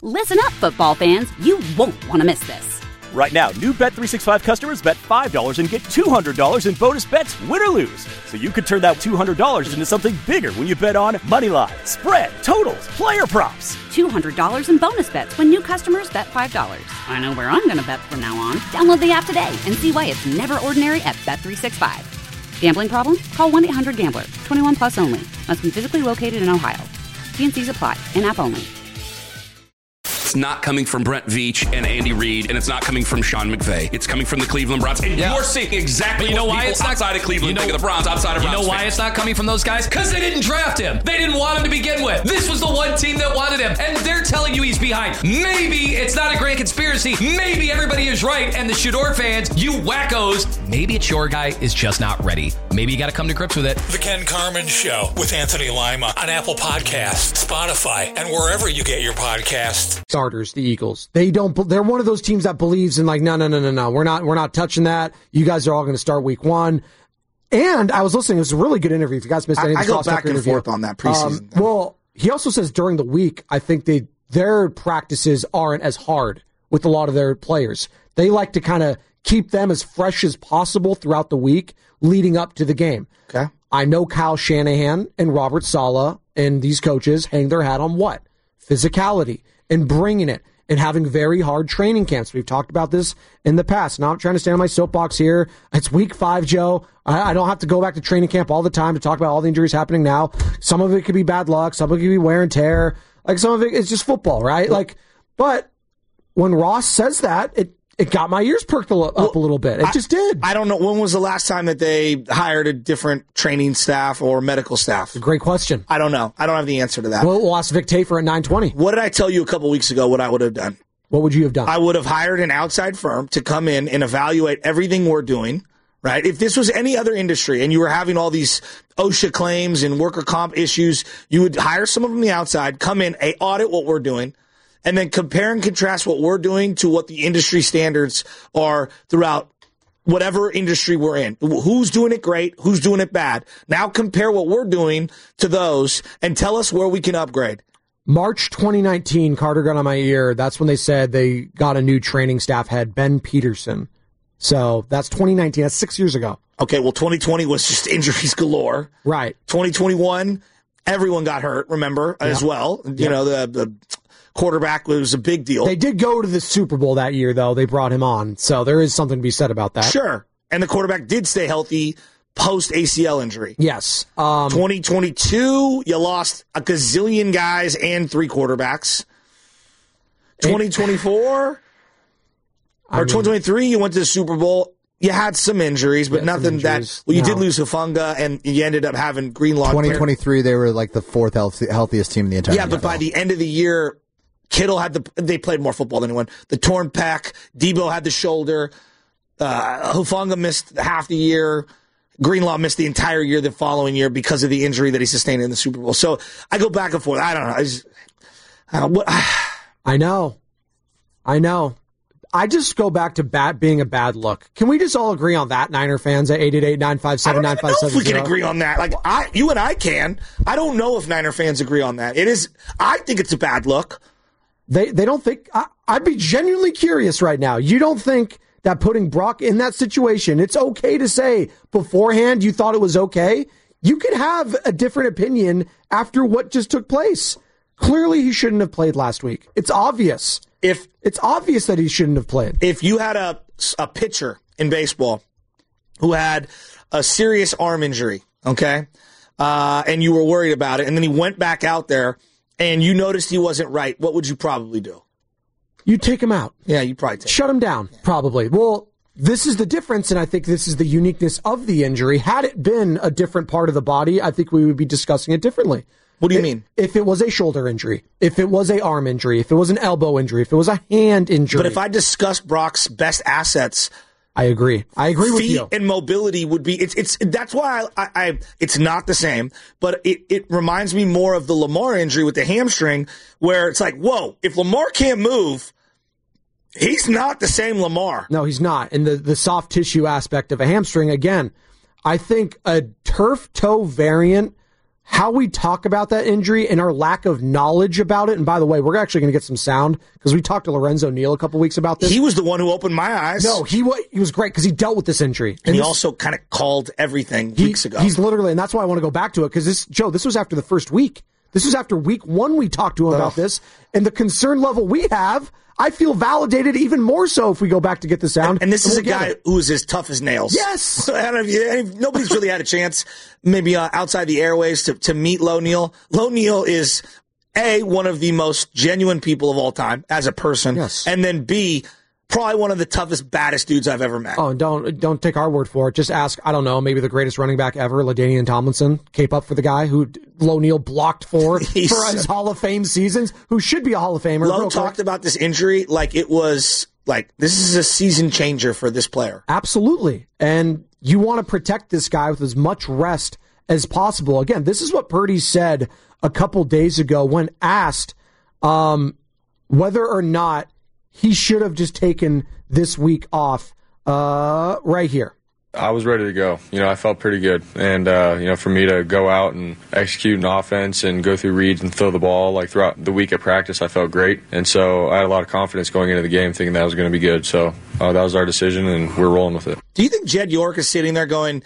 Listen up, football fans. You won't want to miss this. Right now, new Bet365 customers bet $5 and get $200 in bonus bets, win or lose. So you could turn that $200 into something bigger when you bet on moneyline, spread, totals, player props. $200 in bonus bets when new customers bet $5. I know where I'm going to bet from now on. Download the app today and see why it's never ordinary at Bet365. Gambling problem? Call 1-800-GAMBLER. 21 plus only. Must be physically located in Ohio. T&Cs apply. In-app only. It's not coming from Brent Veach and Andy Reid, and it's not coming from Sean McVay. It's coming from the Cleveland Browns. And you're seeing exactly what people outside of Cleveland think of the Browns, outside of Browns. You know why it's not coming from those guys? Because they didn't draft him. They didn't want him to begin with. This was the one team that wanted him, and they're telling you he's behind. Maybe it's not a grand conspiracy. Maybe everybody is right, and the Shador fans, you wackos, maybe it's your guy is just not ready. Maybe you got to come to grips with it. The Ken Carman Show with Anthony Lima on Apple Podcasts, Spotify, and wherever you get your podcasts. Starters, the Eagles. They're one of those teams that believes in like, no. We're not touching that. You guys are all going to start week one. And I was listening. It was a really good interview. If you guys missed any of the I go back and forth on that preseason. Well, he also says during the week, I think their practices aren't as hard with a lot of their players. They like to kind of keep them as fresh as possible throughout the week leading up to the game. Okay. I know Kyle Shanahan and Robert Saleh and these coaches hang their hat on what? Physicality and bringing it and having very hard training camps. We've talked about this in the past. Now I'm trying to stand on my soapbox here. It's week 5, Joe. I don't have to go back to training camp all the time to talk about all the injuries happening now. Some of it could be bad luck. Some of it could be wear and tear. Like some of it is just football, right? But when Ross says that, it got my ears perked up a little bit. It just did. I don't know. When was the last time that they hired a different training staff or medical staff? Great question. I don't know. I don't have the answer to that. Well, we'll ask Vic Tafur at 9:20. What did I tell you a couple weeks ago what I would have done? What would you have done? I would have hired an outside firm to come in and evaluate everything we're doing, right? If this was any other industry and you were having all these OSHA claims and worker comp issues, you would hire someone from the outside, come in, audit what we're doing, and then compare and contrast what we're doing to what the industry standards are throughout whatever industry we're in. Who's doing it great? Who's doing it bad? Now compare what we're doing to those and tell us where we can upgrade. March 2019, Carter got on my ear. That's when they said they got a new training staff head, Ben Peterson. So that's 2019. That's 6 years ago. Okay, well, 2020 was just injuries galore. Right. 2021, everyone got hurt, remember, as well. You know, the quarterback was a big deal. They did go to the Super Bowl that year, though. They brought him on. So there is something to be said about that. Sure. And the quarterback did stay healthy post-ACL injury. Yes. 2022, you lost a gazillion guys and 3 quarterbacks. 2024, 2023, you went to the Super Bowl. You had some injuries, but nothing that... Well, you did lose Hufanga, and you ended up having Greenlaw. 2023, they were like the 4th healthiest team in the entire NFL. But by the end of the year... Kittle they played more football than anyone. The torn pec. Debo had the shoulder. Hufanga missed half the year. Greenlaw missed the entire year the following year because of the injury that he sustained in the Super Bowl. So I go back and forth. I don't know. I know. I just go back to being a bad look. Can we just all agree on that, Niner fans, at 888-957-9570? I don't know if we can agree on that. Like you and I can. I don't know if Niner fans agree on that. I think it's a bad look. They don't think... I'd be genuinely curious right now. You don't think that putting Brock in that situation, it's okay to say beforehand you thought it was okay? You can have a different opinion after what just took place. Clearly, he shouldn't have played last week. It's obvious. It's obvious that he shouldn't have played. If you had a pitcher in baseball who had a serious arm injury, okay, and you were worried about it, and then he went back out there, and you noticed he wasn't right, what would you probably do? You'd take him out. Yeah, you'd probably take Shut him down, probably. Well, this is the difference, and I think this is the uniqueness of the injury. Had it been a different part of the body, I think we would be discussing it differently. What do you mean? If it was a shoulder injury, if it was an arm injury, if it was an elbow injury, if it was a hand injury. But if I discuss Brock's best assets... I agree with you. Feet and mobility would be that's why I it's not the same, but it reminds me more of the Lamar injury with the hamstring, where it's like, whoa, if Lamar can't move, he's not the same Lamar. No, he's not. And the soft tissue aspect of a hamstring, again, I think a turf toe variant how we talk about that injury and our lack of knowledge about it. And by the way, we're actually going to get some sound because we talked to Lorenzo Neal a couple weeks about this. He was the one who opened my eyes. No, he was great because he dealt with this injury. And he also kind of called everything weeks ago. He's literally, and that's why I want to go back to it because this was after the first week. This was after week 1 we talked to him about this. And the concern level we have, I feel validated even more so if we go back to get the sound. And this is a guy who is as tough as nails. Yes. Nobody's really had a chance, maybe outside the airways, to meet Lo Neal. Lo Neal is, A, one of the most genuine people of all time as a person. Yes. And then B, probably one of the toughest, baddest dudes I've ever met. Oh, and don't take our word for it. Just ask, I don't know, maybe the greatest running back ever, LaDainian Tomlinson, cape up for the guy who Lo Neal blocked for his Hall of Fame seasons, who should be a Hall of Famer. Lo talked about this injury like it was, like, this is a season changer for this player. Absolutely. And you want to protect this guy with as much rest as possible. Again, this is what Purdy said a couple days ago when asked whether or not he should have just taken this week off right here. I was ready to go. I felt pretty good. And, for me to go out and execute an offense and go through reads and throw the ball, like throughout the week at practice, I felt great. And so I had a lot of confidence going into the game thinking that was going to be good. So that was our decision, and we're rolling with it. Do you think Jed York is sitting there going,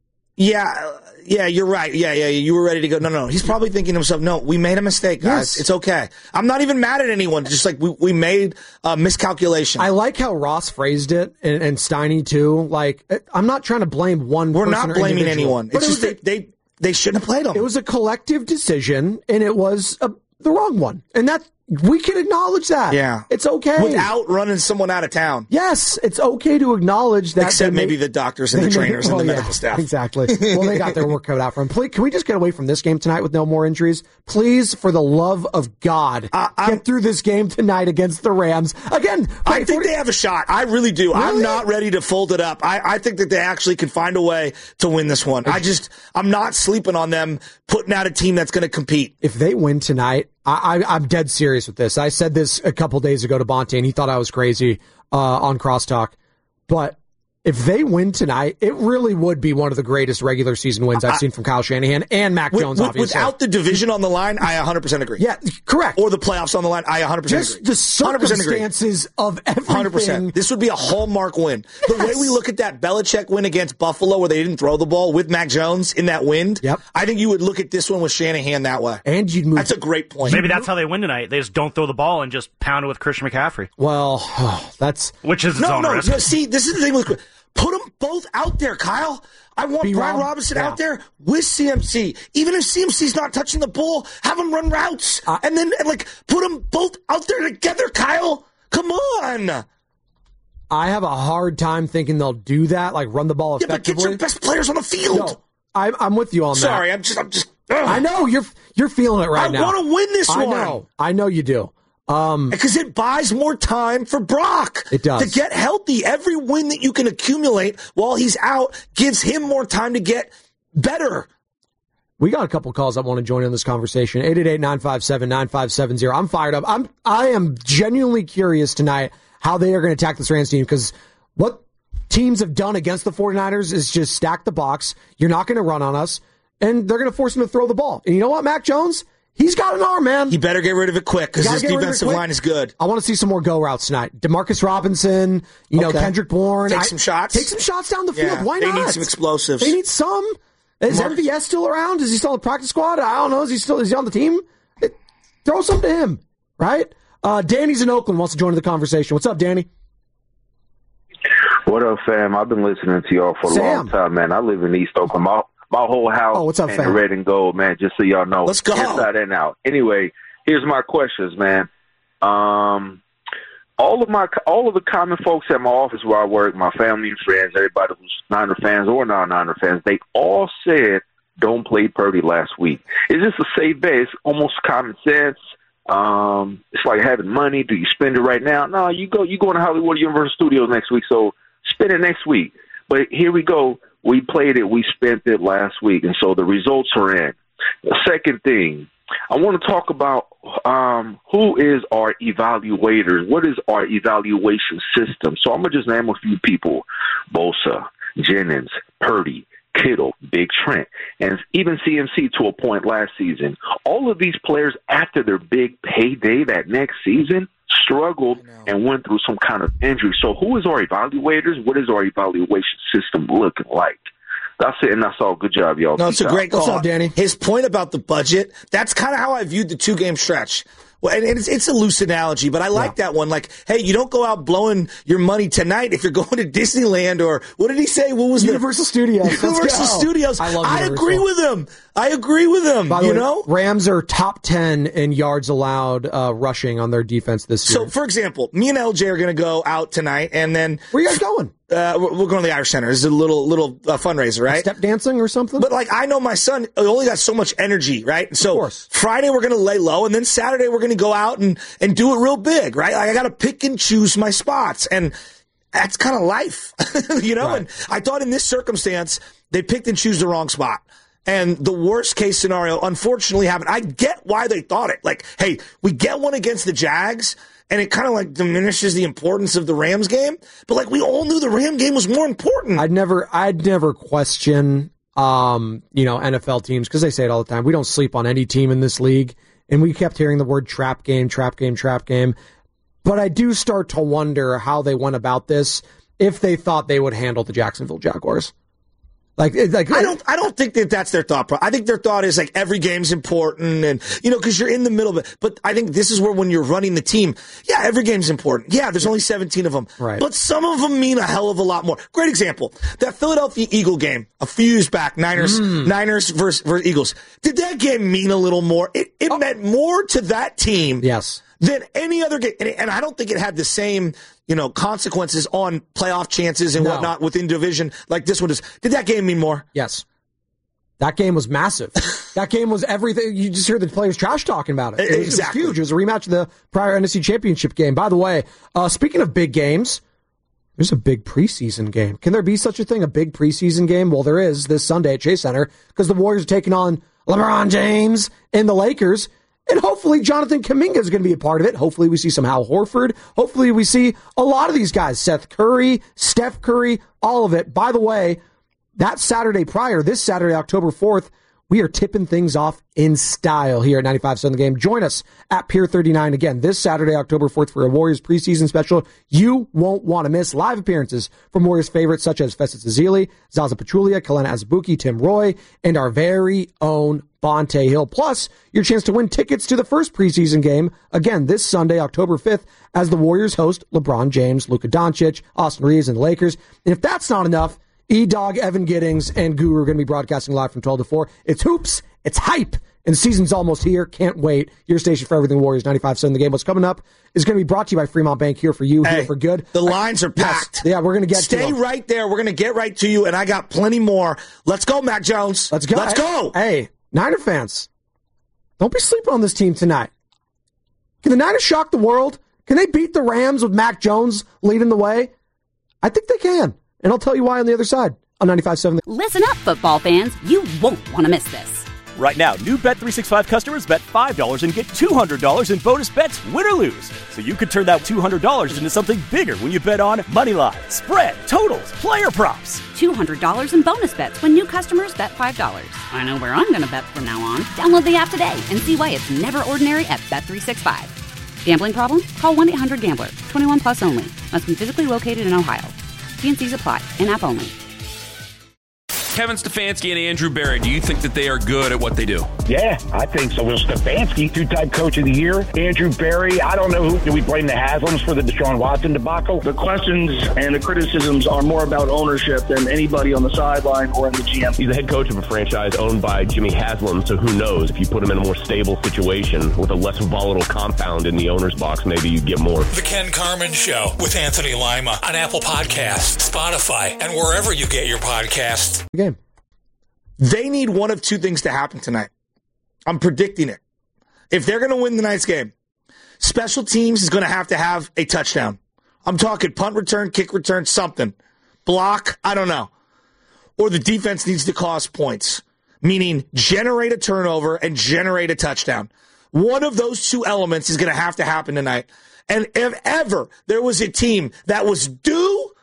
yeah, you're right. Yeah, you were ready to go. No. He's probably thinking to himself, no, we made a mistake, guys. Yes. It's okay. I'm not even mad at anyone. Just like we made a miscalculation. I like how Ross phrased it, and Steiny too. Like, I'm not trying to blame one person. We're not blaming anyone. It's just they shouldn't have played him. It was a collective decision, and it was the wrong one. And that we can acknowledge that. Yeah. It's okay. Without running someone out of town. Yes, it's okay to acknowledge that. Except maybe the doctors and the trainers and the medical staff. Exactly. Well, they got their work cut out for them. Please, can we just get away from this game tonight with no more injuries? Please, for the love of God, get through this game tonight against the Rams. Again, I think they have a shot. I really do. Really? I'm not ready to fold it up. I think that they actually can find a way to win this one. I'm not sleeping on them putting out a team that's going to compete. If they win tonight, I'm dead serious with this. I said this a couple days ago to Bonte, and he thought I was crazy on Crosstalk. But if they win tonight, it really would be one of the greatest regular season wins I've seen from Kyle Shanahan and Mac Jones, obviously. Without the division on the line, I 100% agree. Yeah, correct. Or the playoffs on the line, I 100% agree. Just the circumstances of everything. 100%. This would be a hallmark win. Yes. The way we look at that Belichick win against Buffalo where they didn't throw the ball with Mac Jones in that wind, I think you would look at this one with Shanahan that way. And you'd move. That's a great point. Maybe that's how they win tonight. They just don't throw the ball and just pound it with Christian McCaffrey. Well, that's... Which is its own risk. No, see, this is the thing with... Put them both out there, Kyle. I want Brian Robinson out there with CMC. Even if CMC's not touching the ball, have him run routes. And then, put them both out there together, Kyle. Come on. I have a hard time thinking they'll do that, like run the ball effectively. Yeah, but get your best players on the field. No, I'm with you on that. Sorry, I'm just. I know, you're feeling it right now. I want to win this one. I know you do. Because it buys more time for Brock. It does. To get healthy. Every win that you can accumulate while he's out gives him more time to get better. We got a couple calls that want to join in this conversation. 888-957-9570. I'm fired up. I am genuinely curious tonight how they are going to attack this Rams team, because what teams have done against the 49ers is just stack the box. You're not going to run on us, and they're going to force them to throw the ball. And you know what, Mac Jones? He's got an arm, man. He better get rid of it quick because his defensive line is good. I want to see some more go routes tonight. DeMarcus Robinson, Kendrick Bourne. Take some shots. Take some shots down the field. Why not? They need some explosives. They need some. Is MVS still around? Is he still on the practice squad? I don't know. Is he on the team? Throw some to him, right? Danny's in Oakland, wants to join the conversation. What's up, Danny? What up, fam? I've been listening to y'all for a long time, man. I live in East Oakland. My whole house what's up, fam? Red and gold, man, just so y'all know. Let's go. Inside and out. Anyway, here's my questions, man. All of the common folks at my office where I work, my family and friends, everybody who's Niner fans or non-Niner fans, they all said don't play Purdy last week. Is this a safe bet? It's almost common sense. It's like having money. Do you spend it right now? No, you go to Hollywood Universal Studios next week, so spend it next week. But here we go. We played it. We spent it last week, and so the results are in. The second thing, I want to talk about who is our evaluators. What is our evaluation system? So I'm going to just name a few people: Bosa, Jennings, Purdy, Kittle, Big Trent, and even CMC to a point last season. All of these players, after their big payday that next season, struggled and went through some kind of injury. So who is our evaluators? What is our evaluation system looking like? That's it, and that's all. Good job, y'all. No, it's a great call. What's up, Danny? His point about the budget, that's kind of how I viewed the 2-game stretch. Well, and it's a loose analogy, but I like that one. Like, hey, you don't go out blowing your money tonight if you're going to Disneyland or what did he say? What was Universal Studios? Universal Studios. I love Universal. agree with him. I agree with him. By the you way, know, Rams are top 10 in yards allowed rushing on their defense this year. So, for example, me and LJ are going to go out tonight, and then where are you guys going? We're going to the Irish Center. It's a little fundraiser, right? Step dancing or something? But like, I know my son only got so much energy, right? So Friday we're going to lay low, and then Saturday we're going to go out and do it real big, right? Like, I got to pick and choose my spots, and that's kind of life, you know? Right. And I thought in this circumstance, they picked and choose the wrong spot. And the worst case scenario, unfortunately, happened. I get why they thought it. Like, hey, we get one against the Jags, and it kind of like diminishes the importance of the Rams game. But like, we all knew the Ram game was more important. I'd never question, NFL teams, because they say it all the time. We don't sleep on any team in this league. And we kept hearing the word trap game. But I do start to wonder how they went about this if they thought they would handle the Jacksonville Jaguars. I don't think that's their thought. I think their thought is like every game's important, and because you're in the middle of it. But I think this is where when you're running the team, yeah, every game's important. Yeah, there's only 17 of them, right? But some of them mean a hell of a lot more. Great example: that Philadelphia Eagle game a few years back, Niners versus Eagles. Did that game mean a little more? It meant more to that team, yes, than any other game, and I don't think it had the same consequences on playoff chances and whatnot within division like this one does. Did that game mean more? Yes. That game was massive. That game was everything. You just hear the players trash talking about it. It was huge. It was a rematch of the prior NFC Championship game. By the way, speaking of big games, there's a big preseason game. Can there be such a thing, a big preseason game? Well, there is this Sunday at Chase Center because the Warriors are taking on LeBron James and the Lakers. And hopefully Jonathan Kuminga is going to be a part of it. Hopefully we see some Al Horford. Hopefully we see a lot of these guys. Seth Curry, Steph Curry, all of it. By the way, that Saturday prior, this Saturday, October 4th, we are tipping things off in style here at 95.7 The Game. Join us at Pier 39 again this Saturday, October 4th for a Warriors preseason special you won't want to miss. Live appearances from Warriors favorites such as Festus Ezeli, Zaza Pachulia, Kelena Azubuike, Tim Roy, and our very own Bonte Hill. Plus, your chance to win tickets to the first preseason game, again, this Sunday, October 5th, as the Warriors host LeBron James, Luka Doncic, Austin Reeves, and the Lakers. And if that's not enough, E-Dog, Evan Giddings, and Guru are going to be broadcasting live from 12 to 4. It's hoops. It's hype. And the season's almost here. Can't wait. Your station for everything Warriors, 95.7 The Game. What's coming up is going to be brought to you by Fremont Bank, here for you, here for good. The lines are packed. Yes. Yeah, we're going to get to Stay right there. We're going to get right to you, and I got plenty more. Let's go, Mac Jones. Let's go. Let's go. Hey, Niner fans, don't be sleeping on this team tonight. Can the Niners shock the world? Can they beat the Rams with Mac Jones leading the way? I think they can. And I'll tell you why on the other side. On 95.7. Listen up, football fans. You won't want to miss this. Right now, new Bet365 customers bet $5 and get $200 in bonus bets, win or lose. So you could turn that $200 into something bigger when you bet on Moneyline, spread, totals, player props. $200 in bonus bets when new customers bet $5. I know where I'm going to bet from now on. Download the app today and see why it's never ordinary at Bet365. Gambling problem? Call 1-800-GAMBLER. 21 plus only. Must be physically located in Ohio. T&Cs apply. In-app only. Kevin Stefanski and Andrew Berry, do you think that they are good at what they do? Yeah, I think so. Well, Stefanski, two-time coach of the year. Andrew Berry, I don't know who. Do we blame the Haslams for the Deshaun Watson debacle? The questions and the criticisms are more about ownership than anybody on the sideline or in the GM. He's the head coach of a franchise owned by Jimmy Haslam, so who knows? If you put him in a more stable situation with a less volatile compound in the owner's box, maybe you get more. The Ken Carman Show with Anthony Lima on Apple Podcasts, Spotify, and wherever you get your podcasts. Game. They need one of two things to happen tonight. I'm predicting it. If they're going to win the night's game, special teams is going to have a touchdown. I'm talking punt return, kick return, something. Block, I don't know. Or the defense needs to cost points, meaning generate a turnover and generate a touchdown. One of those two elements is going to happen tonight. And if ever there was a team that was due,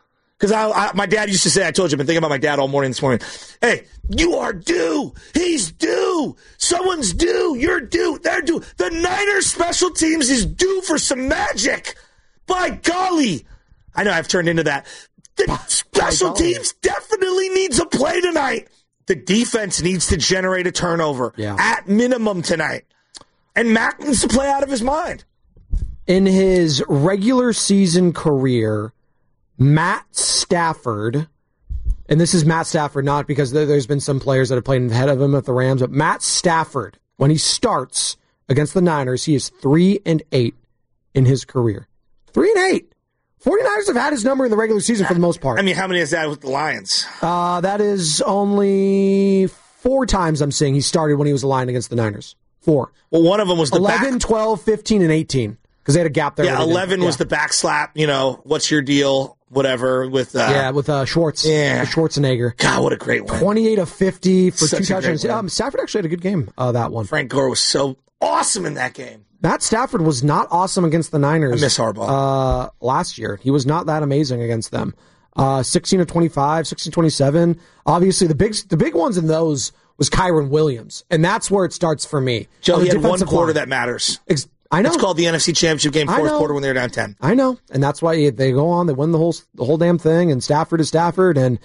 Because my dad used to say, I told you, I've been thinking about my dad all morning this morning. Hey, you are due. He's due. Someone's due. You're due. They're due. The Niners special teams is due for some magic. By golly. I know I've turned into that. The special teams definitely needs a play tonight. The defense needs to generate a turnover at minimum tonight. And Mac needs to play out of his mind. In his regular season career, Matt Stafford, and this is Matt Stafford, not because there's been some players that have played ahead of him at the Rams, but Matt Stafford, when he starts against the Niners, he is 3-8 in his career. 3-8. 49ers have had his number in the regular season for the most part. I mean, how many is that with the Lions? That is only 4 times I'm seeing he started when he was aligned against the Niners. 4. Well, one of them was the 11, 12, 15, and 18. Because they had a gap there. Yeah, 11 was the back slap, what's your deal, whatever, with... with Schwartz. Yeah. With Schwarzenegger. God, what a great win. 28 of 50 for Such 2 a great touchdowns. Stafford actually had a good game, that one. Frank Gore was so awesome in that game. Matt Stafford was not awesome against the Niners. I miss Harbaugh. Last year. He was not that amazing against them. 16 of 25, 16 of 27. Obviously, the big ones in those was Kyren Williams. And that's where it starts for me. Joe, he had one quarter that matters. I know. It's called the NFC Championship game, fourth quarter when they're down 10. I know. And that's why they go on, they win the whole damn thing, and Stafford is Stafford. And,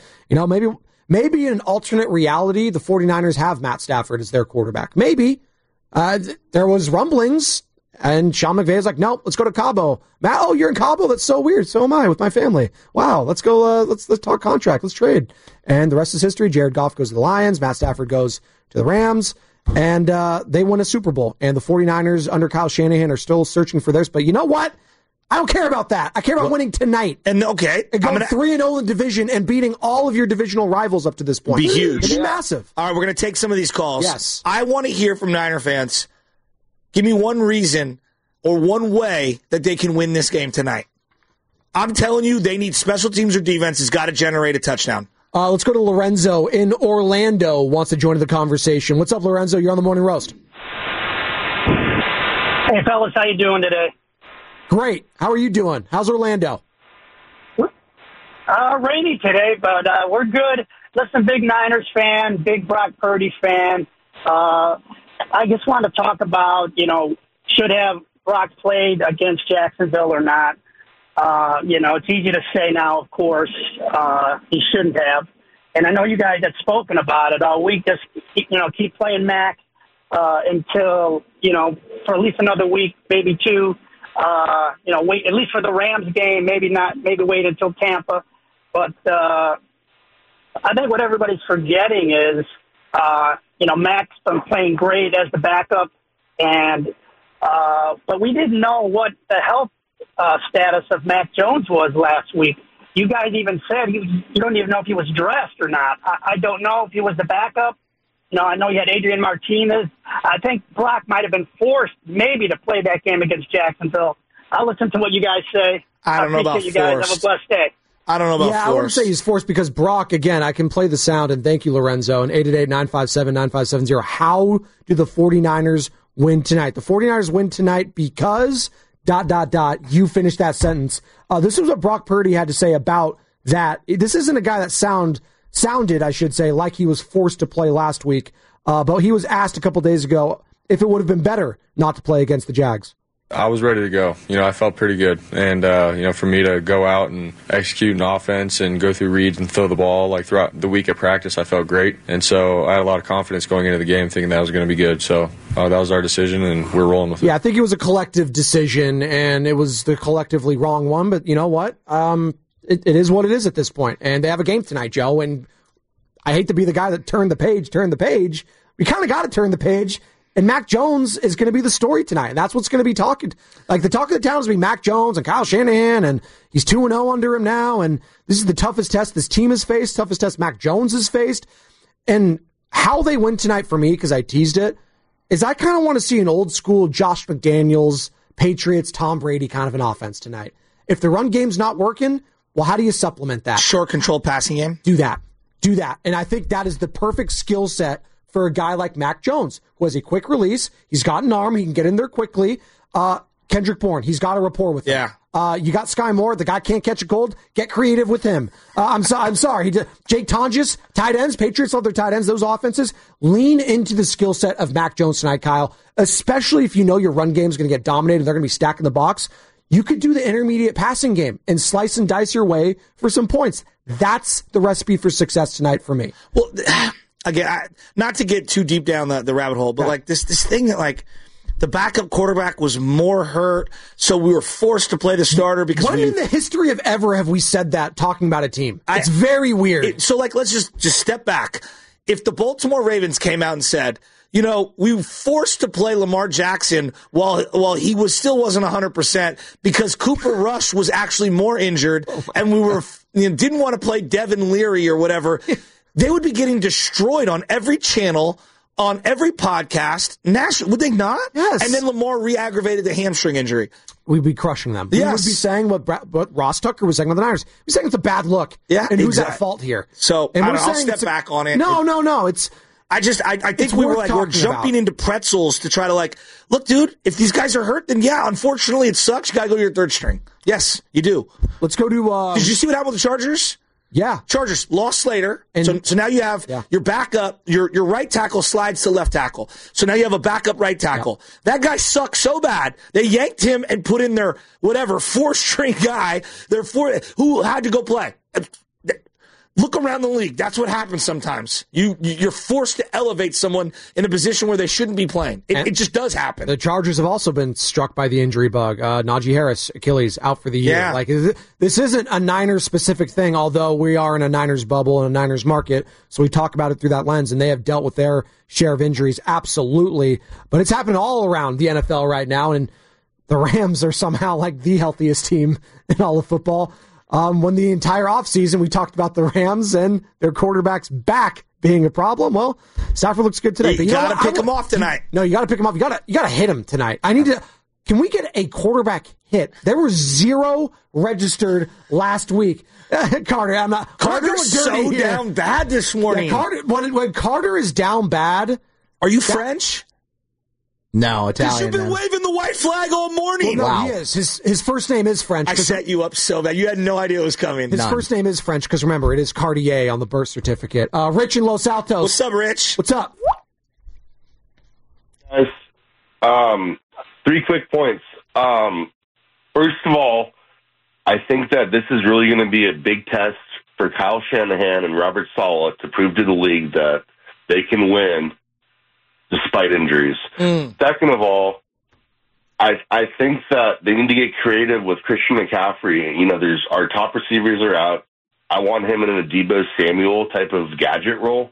maybe in an alternate reality, the 49ers have Matt Stafford as their quarterback. Maybe. There was rumblings, and Sean McVay is like, nope, let's go to Cabo. Matt, you're in Cabo? That's so weird. So am I with my family. Wow, let's go, let's talk contract. Let's trade. And the rest is history. Jared Goff goes to the Lions. Matt Stafford goes to the Rams. And they win a Super Bowl. And the 49ers under Kyle Shanahan are still searching for theirs. But you know what? I don't care about that. I care about winning tonight. And okay. And going 3-0 in the division and beating all of your divisional rivals up to this point. Be huge. It'd be massive. All right, we're going to take some of these calls. Yes. I want to hear from Niner fans. Give me one reason or one way that they can win this game tonight. I'm telling you, they need special teams or defense has got to generate a touchdown. Let's go to Lorenzo in Orlando, wants to join the conversation. What's up, Lorenzo? You're on the Morning Roast. Hey, fellas, how you doing today? Great. How are you doing? How's Orlando? Rainy today, but we're good. Listen, big Niners fan, big Brock Purdy fan. I just want to talk about, should have Brock played against Jacksonville or not. It's easy to say now, of course, he shouldn't have. And I know you guys have spoken about it all week. Just, keep playing Mac until, for at least another week, maybe 2. Wait at least for the Rams game, maybe wait until Tampa. But I think what everybody's forgetting is, Mac's been playing great as the backup, but we didn't know what the health status of Mac Jones was last week. You guys even said you don't even know if he was dressed or not. I don't know if he was the backup. I know you had Adrian Martinez. I think Brock might have been forced maybe to play that game against Jacksonville. I'll listen to what you guys say. I don't know about you guys. forced. Have a blessed day. I don't know about forced. I wouldn't say he's forced because Brock, again, I can play the sound, and thank you, Lorenzo, and 888-957-9570. How do the 49ers win tonight? The 49ers win tonight because... ... You finish that sentence. This is what Brock Purdy had to say about that. This isn't a guy that sounded, I should say, like he was forced to play last week. But he was asked a couple days ago if it would have been better not to play against the Jags. I was ready to go. I felt pretty good. And, for me to go out and execute an offense and go through reads and throw the ball, throughout the week at practice, I felt great. And so I had a lot of confidence going into the game thinking that was going to be good. So that was our decision, and we're rolling with it. Yeah, I think it was a collective decision, and it was the collectively wrong one. But you know what? It is what it is at this point. And they have a game tonight, Joe. And I hate to be the guy that turned the page. We kind of got to turn the page. And Mac Jones is going to be the story tonight. And that's what's going to be talking. The talk of the town is going to be Mac Jones and Kyle Shanahan. And he's 2-0 under him now. And this is the toughest test this team has faced, toughest test Mac Jones has faced. And how they win tonight for me, because I teased it, is I kind of want to see an old school Josh McDaniels, Patriots, Tom Brady kind of an offense tonight. If the run game's not working, well, how do you supplement that? Short control passing game? Do that. And I think that is the perfect skill set for a guy like Mac Jones, who has a quick release. He's got an arm. He can get in there quickly. Kendrick Bourne, he's got a rapport with him. You got Sky Moore, the guy can't catch a cold. Get creative with him. I'm sorry. Jake Tonjes, tight ends. Patriots love their tight ends. Those offenses lean into the skill set of Mac Jones tonight, Kyle. Especially if you know your run game is going to get dominated. They're going to be stacking the box. You could do the intermediate passing game and slice and dice your way for some points. That's the recipe for success tonight for me. Well, again, not to get too deep down the rabbit hole, but like this thing that like the backup quarterback was more hurt, so we were forced to play the starter because when in the history of ever have we said that talking about a team? It's very weird. So like, let's just step back. If the Baltimore Ravens came out and said, you know, we were forced to play Lamar Jackson while he still wasn't 100% because Cooper Rush was actually more injured, and we were didn't want to play Devin Leary or whatever, they would be getting destroyed on every channel, on every podcast, national, would they not? Yes. And then Lamar re-aggravated the hamstring injury. We'd be crushing them. Yes. We would be saying what Ross Tucker was saying with the Niners. We're saying it's a bad look. Yeah, and who's at fault here? So and I'll step back on it. No. It's. I think we were like, we're jumping into pretzels to try to like, look, dude, if these guys are hurt, then yeah, unfortunately it sucks. You got to go to your third string. Yes, you do. Let's go to, did you see what happened with the Chargers? Yeah. Chargers lost Slater. And so now you have your backup, your right tackle slides to left tackle. So now you have a backup right tackle. Yeah. That guy sucked so bad, they yanked him and put in their, whatever, four-string guy, who had to go play. Look around the league. That's what happens sometimes. You're forced to elevate someone in a position where they shouldn't be playing. It just does happen. The Chargers have also been struck by the injury bug. Najee Harris, Achilles, out for the year. Yeah. Like, this isn't a Niners-specific thing, although we are in a Niners bubble and a Niners market, so we talk about it through that lens, and they have dealt with their share of injuries, absolutely. But it's happening all around the NFL right now, and the Rams are somehow like the healthiest team in all of football. When the entire offseason we talked about the Rams and their quarterback's back being a problem, well, Stafford looks good today. But you got to pick him off tonight. No, you got to pick him off. You got to hit him tonight. Can we get a quarterback hit? There were 0 registered last week. Carter, Carter's so here. Down bad this morning. Yeah, when Carter is down bad. Are you French? No, Italian. Because you've been waving the white flag all morning. Well, no, he is. His first name is French. I set you up so bad. You had no idea it was coming. His first name is French because, remember, it is Cartier on the birth certificate. Rich in Los Altos. What's up, Rich? What's up? Guys, 3 quick points. First of all, I think that this is really going to be a big test for Kyle Shanahan and Robert Saleh to prove to the league that they can win despite injuries. Second of all, I think that they need to get creative with Christian McCaffrey. You know, our top receivers are out. I want him in a Deebo Samuel type of gadget role,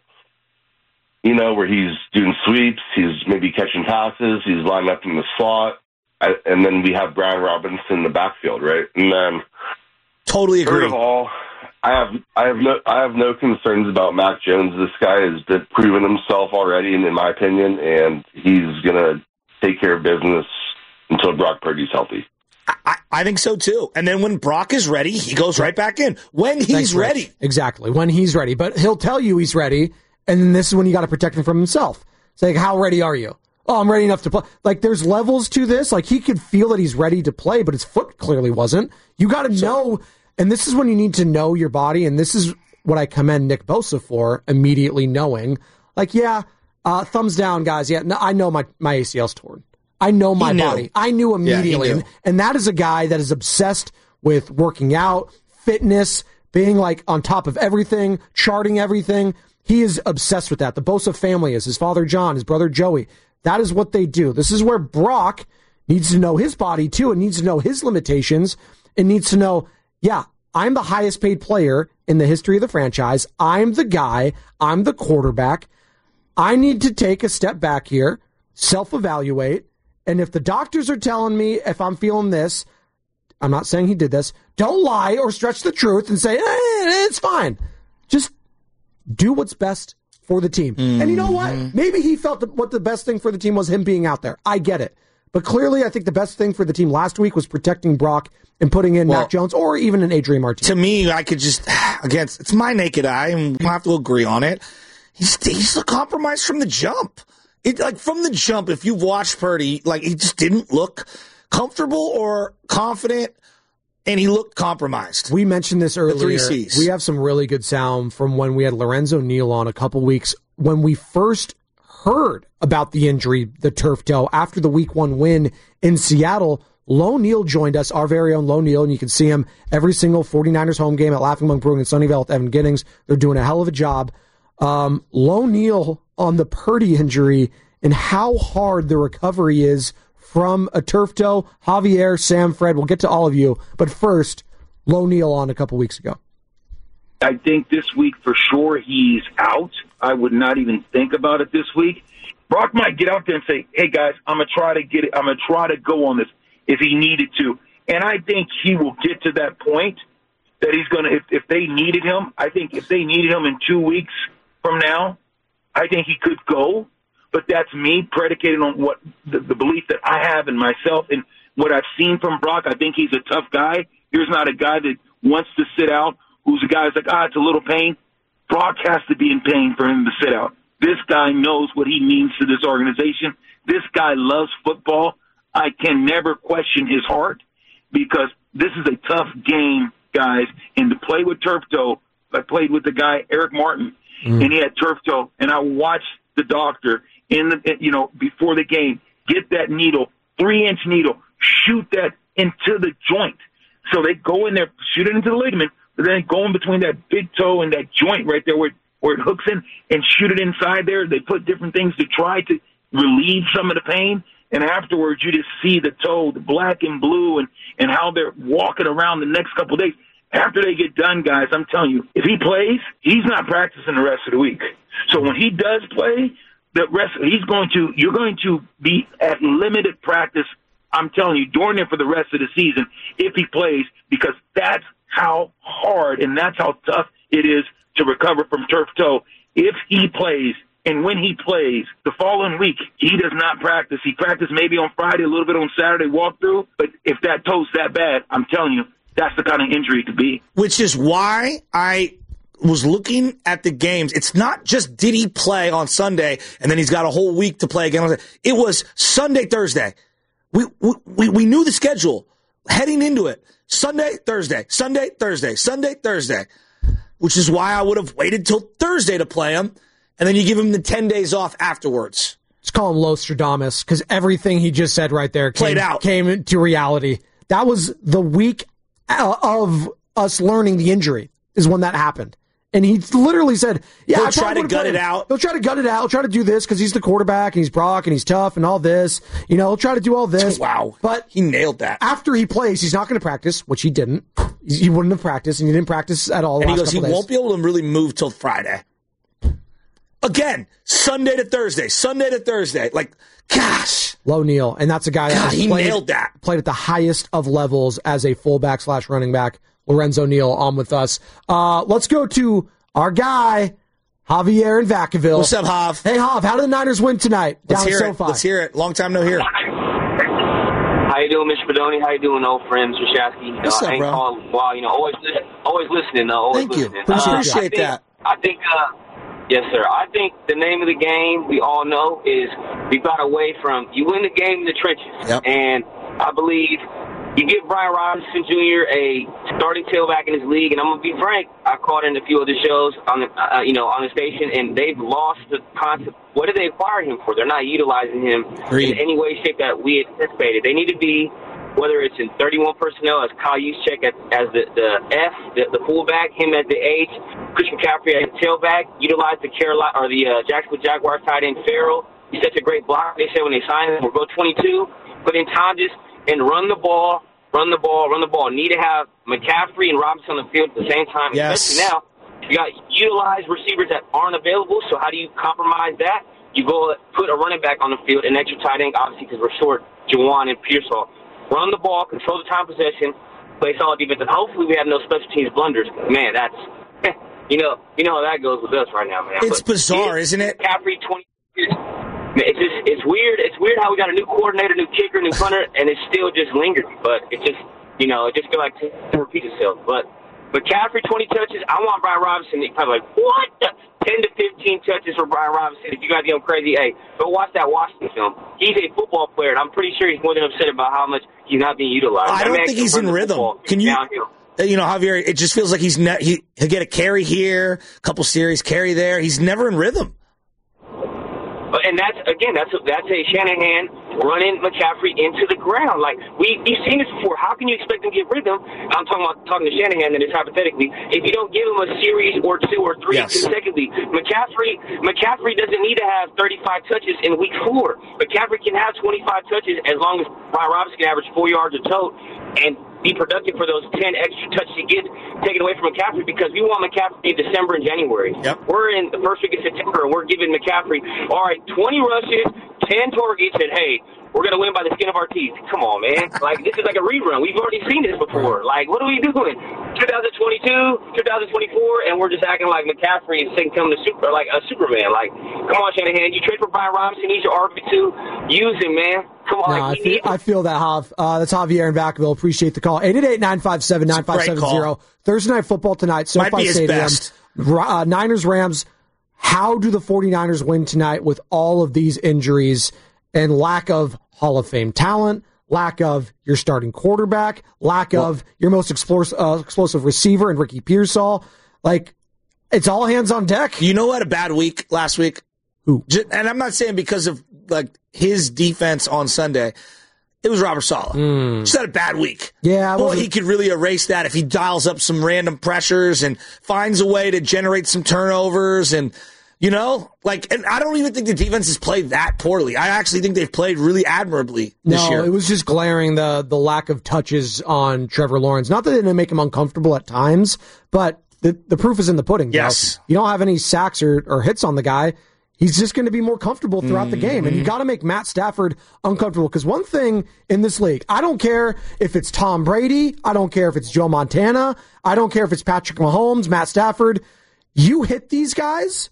you know, where he's doing sweeps, he's maybe catching passes, he's lining up in the slot, and then we have Brian Robinson in the backfield, right? And then totally agree. Third of all, I have no concerns about Mac Jones. This guy has proven himself already, in my opinion, and he's gonna take care of business until Brock Purdy's healthy. I think so too. And then when Brock is ready, he goes right back in. When he's ready. Exactly. When he's ready. But he'll tell you he's ready, and then this is when you got to protect him from himself. It's like, how ready are you? Oh, I'm ready enough to play. Like, there's levels to this. Like, he could feel that he's ready to play, but his foot clearly wasn't. You got to know, and this is when you need to know your body, and this is what I commend Nick Bosa for, immediately knowing. Like, thumbs down, guys. Yeah, no, I know my ACL's torn. I know my body. I knew immediately. Yeah, and that is a guy that is obsessed with working out, fitness, being like on top of everything, charting everything. He is obsessed with that. The Bosa family is his father, John, his brother, Joey. That is what they do. This is where Brock needs to know his body too, and needs to know his limitations, and needs to know, I'm the highest paid player in the history of the franchise. I'm the guy. I'm the quarterback. I need to take a step back here, self-evaluate. And if the doctors are telling me if I'm feeling this, I'm not saying he did this, don't lie or stretch the truth and say, it's fine. Just do what's best for the team. Mm-hmm. And you know what? Maybe he felt what the best thing for the team was him being out there. I get it. But clearly, I think the best thing for the team last week was protecting Brock and putting in Mac Jones or even an Adrian Martinez. To me, I could just, again, it's my naked eye, and we'll have to agree on it. He's a compromise from the jump. From the jump, if you've watched Purdy, he just didn't look comfortable or confident, and he looked compromised. We mentioned this earlier. The 3 C's. We have some really good sound from when we had Lorenzo Neal on a couple weeks when we first heard about the injury, the turf toe, after the Week 1 win in Seattle. Lo Neal joined us, our very own Lo Neal, and you can see him every single 49ers home game at Laughing Monk Brewing in Sunnyvale with Evan Giddings. They're doing a hell of a job. Lo Neal on the Purdy injury and how hard the recovery is from a turf toe. Javier, Sam, Fred, we'll get to all of you. But first, Lo Neal on a couple weeks ago. I think this week for sure he's out. I would not even think about it this week. Brock might get out there and say, hey, guys, I'm going to try to get it. I'm going to try to go on this if he needed to. And I think he will get to that point that he's going to, if they needed him, I think if they needed him in 2 weeks from now, I think he could go. But that's me predicated on what the belief that I have in myself and what I've seen from Brock. I think he's a tough guy. Here's not a guy that wants to sit out, who's a guy that's like, it's a little pain. Brock has to be in pain for him to sit out. This guy knows what he means to this organization. This guy loves football. I can never question his heart because this is a tough game, guys. And to play with turf toe, I played with the guy, Eric Martin, and he had turf toe. And I watched the doctor before the game get that needle, 3-inch needle, shoot that into the joint. So they go in there, shoot it into the ligament, but then go in between that big toe and that joint right there where it hooks in and shoot it inside there. They put different things to try to relieve some of the pain. And afterwards, you just see the toe, the black and blue, and how they're walking around the next couple of days. After they get done, guys, I'm telling you, if he plays, he's not practicing the rest of the week. So when he does play, you're going to be at limited practice, I'm telling you, during it for the rest of the season if he plays, because that's how hard and that's how tough it is to recover from turf toe if he plays. And when he plays, the following week, he does not practice. He practiced maybe on Friday, a little bit on Saturday walkthrough. But if that toe's that bad, I'm telling you, that's the kind of injury it could be. Which is why I was looking at the games. It's not just did he play on Sunday and then he's got a whole week to play again. It was Sunday, Thursday. We knew the schedule heading into it. Sunday, Thursday, Sunday, Thursday, Sunday, Thursday. Which is why I would have waited till Thursday to play him. And then you give him the 10 days off afterwards. Let's call him Lostradamus, because everything he just said right there came into reality. That was the week of us learning the injury is when that happened. And he literally said, he'll try to gut it out. He'll try to gut it out. He'll try to do this because he's the quarterback and he's Brock and he's tough and all this. He'll try to do all this. Wow. But he nailed that. After he plays, he's not going to practice, which he didn't. He wouldn't have practiced, and he didn't practice at all. And he goes, he won't be able to really move till Friday. Again, Sunday to Thursday, Sunday to Thursday. Like, gosh. Lo Neal, and that's a guy that nailed that. Played at the highest of levels as a fullback / running back. Lorenzo Neal on with us. Let's go to our guy, Javier in Vacaville. What's up, Jav? Hey, Jav, how did the Niners win tonight down at SoFi? Let's hear it. Long time no hear. How you doing, Mr. Bedoni? How you doing, old friend, Mr. Shasky? What's up, bro? Always listening. Thank you. Appreciate that. I think, yes, sir. I think the name of the game, we all know, is we got away from you win the game in the trenches. Yep. And I believe you give Brian Robinson Jr. a starting tailback in his league, and I'm gonna be frank. I caught in a few other shows on the station, and they've lost the concept. What did they acquire him for? They're not utilizing him in any way, shape that we anticipated. They need to be, whether it's in 31 personnel as Kyle Juszczyk as the fullback, him as the H, Christian McCaffrey as the tailback, utilize the Jacksonville Jaguars tight end Farrell. He's such a great blocker. They said when they signed him, we'll go 22, but in time just and run the ball. Need to have McCaffrey and Robinson on the field at the same time. Yes. Especially now, you got utilized receivers that aren't available. So how do you compromise that? You go put a running back on the field, an extra tight end, obviously because we're short Juwan and Pearsall. Run the ball, control the time possession, play solid defense, and hopefully we have no special teams blunders. Man, that's you know how that goes with us right now, man. It's bizarre, isn't it? McCaffrey 20 years. It's weird. It's weird how we got a new coordinator, new kicker, new punter, and it's still just lingering. But it just, it just feel like to repeat itself. But McCaffrey, 20 touches. I want Brian Robinson. You're probably like, what? 10 to 15 touches for Brian Robinson. If you guys get him crazy, hey, go watch that Washington film. He's a football player, and I'm pretty sure he's more than upset about how much he's not being utilized. I don't think he's in rhythm. Can you? Javier, it just feels like he'll get a carry here, a couple series, carry there. He's never in rhythm. And that's a Shanahan running McCaffrey into the ground. Like we've seen this before. How can you expect him to get rhythm? I'm talking to Shanahan, and it's hypothetically. If you don't give him a series or two or three consecutively, McCaffrey doesn't need to have 35 touches in week 4. McCaffrey can have 25 touches as long as Brian Robinson can average 4 yards a tote and be productive for those 10 extra touches he gets taken away from McCaffrey, because we want McCaffrey in December and January. Yep. We're in the first week of September, and we're giving McCaffrey, all right, 20 rushes, 10 targets, and hey, we're going to win by the skin of our teeth. Come on, man. Like, this is like a rerun. We've already seen this before. Like, what are we doing? 2022, 2024, and we're just acting like McCaffrey is becoming a Superman. Like, come on, Shanahan. You trade for Brian Robinson. He's your RB2. Use him, man. Come on. I feel that, Hav. That's Javier in Vacaville. Appreciate the call. 888-957-9570. Thursday Night Football tonight. SoFi Stadium. Niners-Rams. How do the 49ers win tonight with all of these injuries and lack of Hall of Fame talent, lack of your starting quarterback, lack of your most explosive receiver in Ricky Pearsall? Like, it's all hands on deck. You know who had a bad week last week? Who? And I'm not saying because of like his defense on Sunday. It was Robert Saleh. Just had a bad week. Yeah. Boy, he could really erase that if he dials up some random pressures and finds a way to generate some turnovers and, and I don't even think the defense has played that poorly. I actually think they've played really admirably this year. No, it was just glaring, the lack of touches on Trevor Lawrence. Not that it didn't make him uncomfortable at times, but the proof is in the pudding. Yes. You don't have any sacks or hits on the guy. He's just going to be more comfortable throughout the game. And you got to make Matt Stafford uncomfortable. Because one thing in this league, I don't care if it's Tom Brady. I don't care if it's Joe Montana. I don't care if it's Patrick Mahomes, Matt Stafford. You hit these guys,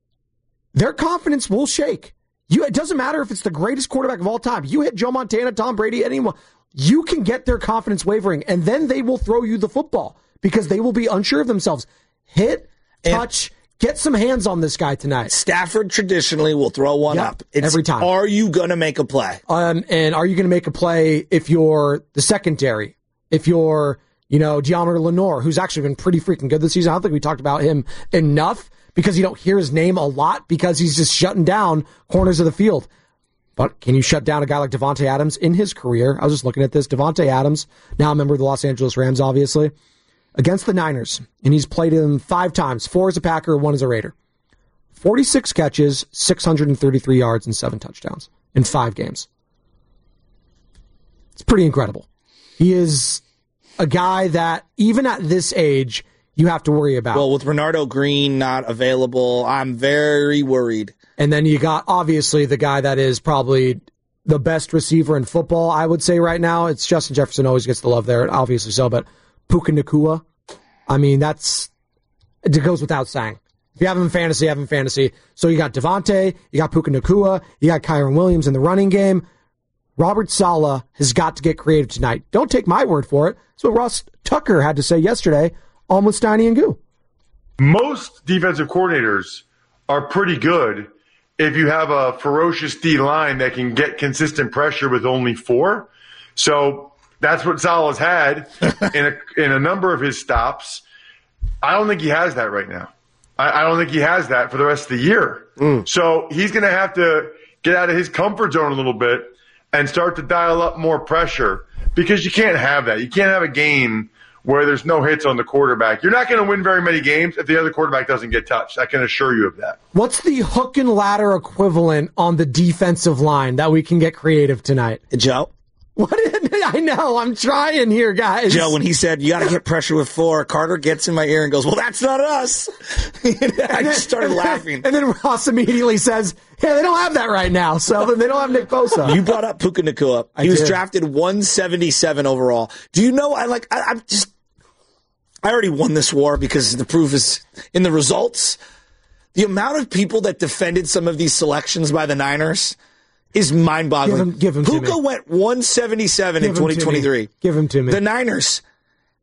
their confidence will shake. It doesn't matter if it's the greatest quarterback of all time. You hit Joe Montana, Tom Brady, anyone. You can get their confidence wavering. And then they will throw you the football because they will be unsure of themselves. Hit, touch, get some hands on this guy tonight. Stafford traditionally will throw one up. Every time. Are you going to make a play? And are you going to make a play if you're the secondary? If you're, Deommodore Lenoir, who's actually been pretty freaking good this season. I don't think we talked about him enough because you don't hear his name a lot because he's just shutting down corners of the field. But can you shut down a guy like Davante Adams in his career? I was just looking at this. Davante Adams, now a member of the Los Angeles Rams, obviously, against the Niners, and he's played him 5 times, 4 as a Packer, 1 as a Raider. 46 catches, 633 yards, and 7 touchdowns in 5 games. It's pretty incredible. He is a guy that, even at this age, you have to worry about. Well, with Renardo Green not available, I'm very worried. And then you got, obviously, the guy that is probably the best receiver in football, I would say right now. It's Justin Jefferson always gets the love there, obviously so, but Puka Nacua. I mean, it goes without saying. If you have him in fantasy, have him in fantasy. So you got Devontae, you got Puka Nacua, you got Kyron Williams in the running game. Robert Saleh has got to get creative tonight. Don't take my word for it. That's what Ross Tucker had to say yesterday on Mustaine and Goo. Most defensive coordinators are pretty good if you have a ferocious D-line that can get consistent pressure with only 4. So that's what Saleh's had in a number of his stops. I don't think he has that right now. I don't think he has that for the rest of the year. So he's going to have to get out of his comfort zone a little bit and start to dial up more pressure because you can't have that. You can't have a game where there's no hits on the quarterback. You're not going to win very many games if the other quarterback doesn't get touched. I can assure you of that. What's the hook and ladder equivalent on the defensive line that we can get creative tonight? Joe? What? I know. I'm trying here, guys. Joe, when he said, you got to get pressure with 4, Carter gets in my ear and goes, well, that's not us. I just started laughing. And then Ross immediately says, hey, they don't have that right now. So they don't have Nick Bosa. You brought up Puka Nacua. He was drafted 177 overall. Do you know, I already won this war because the proof is in the results. The amount of people that defended some of these selections by the Niners is mind-boggling. Give him Puka went 177 in 2023. Give him to me. The Niners,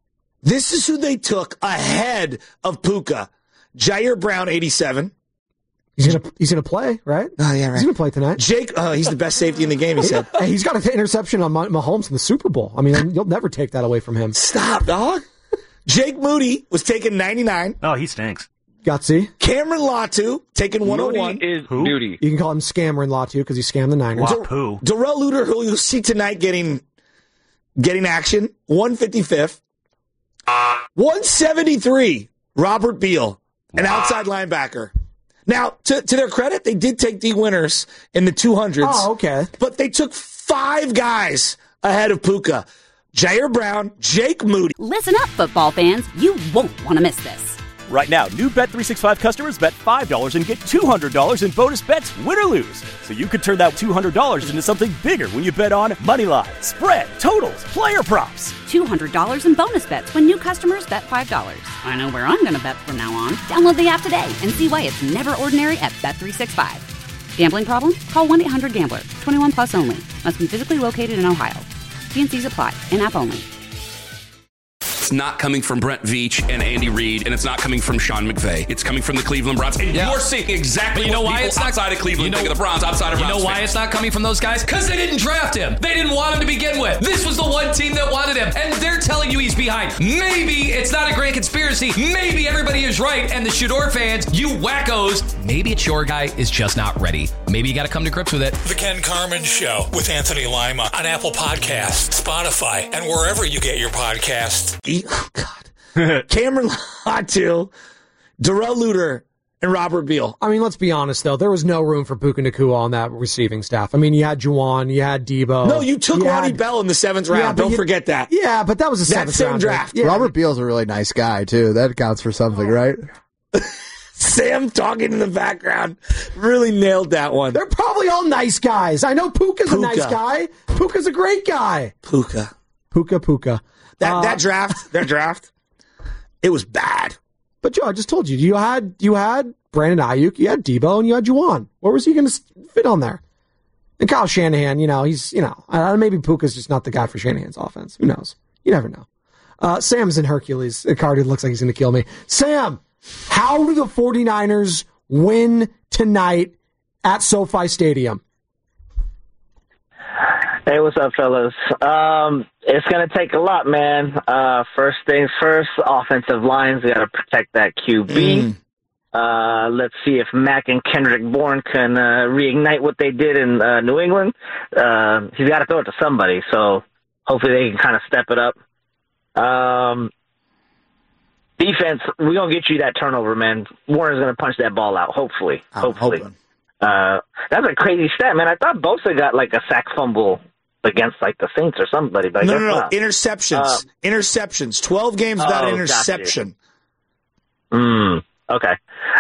This is who they took ahead of Puka. Jair Brown, 87. He's gonna play, right? Oh, yeah, right. He's gonna play tonight. Jake, he's the best safety in the game, he said. Hey, he's got an interception on Mahomes in the Super Bowl. I mean, you'll never take that away from him. Stop, dog. Jake Moody was taking 99. Oh, he stinks. Gutsy. Cameron Latu taking 101. Moody is Who? Moody. You can call him Scammering Latu because he scammed the Niners. Wapoo. Darrell Luter, who you'll see tonight getting action, 155th. 173, Robert Beal, an outside linebacker. Now, to their credit, they did take D Winters in the 200s. Oh, okay. But they took 5 guys ahead of Puka. Jair Brown, Jake Moody. Listen up, football fans. You won't want to miss this. Right now, new Bet365 customers bet $5 and get $200 in bonus bets, win or lose. So you could turn that $200 into something bigger when you bet on Moneyline, spread, totals, player props. $200 in bonus bets when new customers bet $5. I know where I'm going to bet from now on. Download the app today and see why it's never ordinary at Bet365. Gambling problem? Call 1-800-GAMBLER. 21 plus only. Must be physically located in Ohio. T&Cs apply. In-app only. It's not coming from Brent Veach and Andy Reid, and it's not coming from Sean McVay. It's coming from the Cleveland Browns. And you're seeing exactly what people outside of Cleveland think of the Browns, outside of Browns. You know why fans. it's not coming from those guys? Because they didn't draft him. They didn't want him to begin with. This was the one team that wanted him, and they're telling you he's behind. Maybe it's not a grand conspiracy. Maybe everybody is right, and the Shador fans, you wackos, maybe it's your guy is just not ready. Maybe you got to come to grips with it. The Ken Carman Show with Anthony Lima on Apple Podcasts, Spotify, and wherever you get your podcasts. Oh, God. Cameron Latu, Darrell Luter, and Robert Beal. I mean, let's be honest, though. There was no room for Puka Nacua on that receiving staff. I mean, you had Juwan, you had Debo. No, you took Lonnie Bell in the 7th round. Yeah, Don't forget that. Yeah, but that was a 7th same round draft. Yeah. Robert Beal's a really nice guy, too. That counts for something, right? Sam talking in the background really nailed that one. They're probably all nice guys. I know Puka's a nice guy. Puka's a great guy. Puka. That draft, it was bad. But Joe, I just told you, you had Brandon Ayuk, you had Debo, and you had Juwan. Where was he going to fit on there? And Kyle Shanahan, maybe Puka's just not the guy for Shanahan's offense. Who knows? You never know. Sam's in Hercules. Cardi looks like he's going to kill me. Sam, how do the 49ers win tonight at SoFi Stadium? Hey, what's up, fellas? It's going to take a lot, man. First things first, offensive lines, we got to protect that QB. Let's see if Mack and Kendrick Bourne can reignite what they did in New England. He's got to throw it to somebody, so hopefully they can kind of step it up. Defense, we're going to get you that turnover, man. Warner's going to punch that ball out, hopefully. Hopefully. That's a crazy stat, man. I thought Bosa got like a sack fumble against like the Saints or somebody. But No. Interceptions. Interceptions. 12 games without interception. Okay.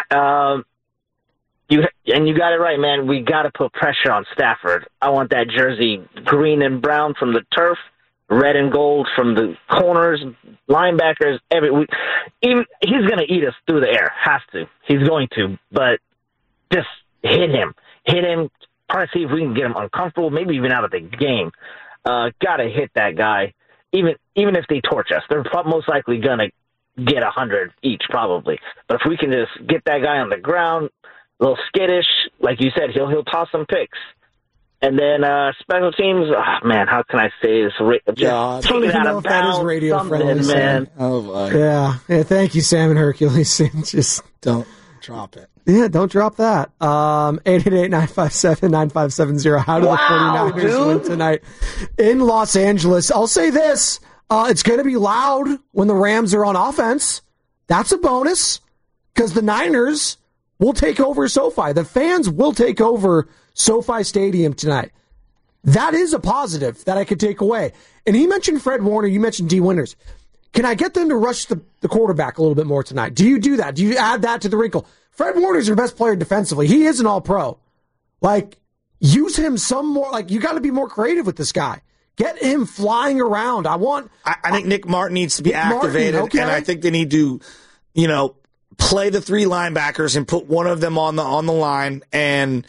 You got it right, man. We got to put pressure on Stafford. I want that jersey green and brown from the turf, red and gold from the corners, linebackers. He's going to eat us through the air. Has to. He's going to. But just hit him. Try to see if we can get him uncomfortable, maybe even out of the game. Got to hit that guy. Even if they torch us, they're most likely going to get 100 each, probably. But if we can just get that guy on the ground, a little skittish, like you said, he'll toss some picks. And then special teams, man, how can I say this? I don't even know if that is radio friendly, man. Oh, boy. Yeah, thank you, Sam and Hercules. Just don't drop it. Yeah, don't drop that. 888-957-9570. How do the 49ers win tonight in Los Angeles? I'll say this. It's going to be loud when the Rams are on offense. That's a bonus because the Niners will take over SoFi. The fans will take over SoFi Stadium tonight. That is a positive that I could take away. And he mentioned Fred Warner. You mentioned D. Winters. Can I get them to rush the quarterback a little bit more tonight? Do you do that? Do you add that to the wrinkle? Fred Warner's your best player defensively. He is an all-pro. Use him some more. You got to be more creative with this guy. Get him flying around. I think Nick Martin needs to be activated, and I think they need to, play the 3 linebackers and put one of them on the line and